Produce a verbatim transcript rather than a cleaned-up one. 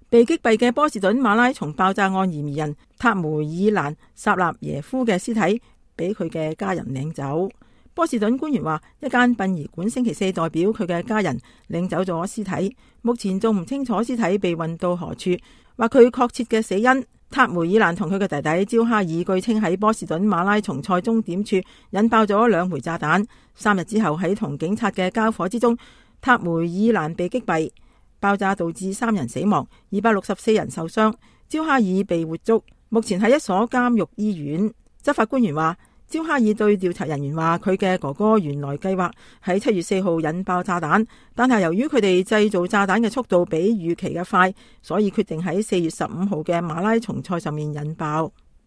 被擊斃嘅波士頓馬拉松爆炸案嫌疑人塔梅爾蘭薩納耶夫嘅屍體俾佢嘅家人領走。波士頓官員話，一間殯儀館星期四代表佢嘅家人領走咗屍體，目前仲唔清楚屍體被運到何處，話佢確切嘅死因。塔梅爾蘭同佢嘅弟弟焦哈爾據稱喺波士頓馬拉松賽終點處引爆咗兩枚炸彈，三日之後喺同警察嘅交火之中，塔梅爾蘭被擊斃，爆炸導致三人死亡，二百六十四人受傷，焦哈爾被活捉，目前喺一所監獄醫院。執法官員話，焦哈爾對調查人員話，佢嘅哥哥原來計劃喺七月四號引爆炸彈，但係由於佢哋製造炸彈嘅速度比預期嘅快，所以決定喺四月十五號嘅馬拉松賽上面引爆。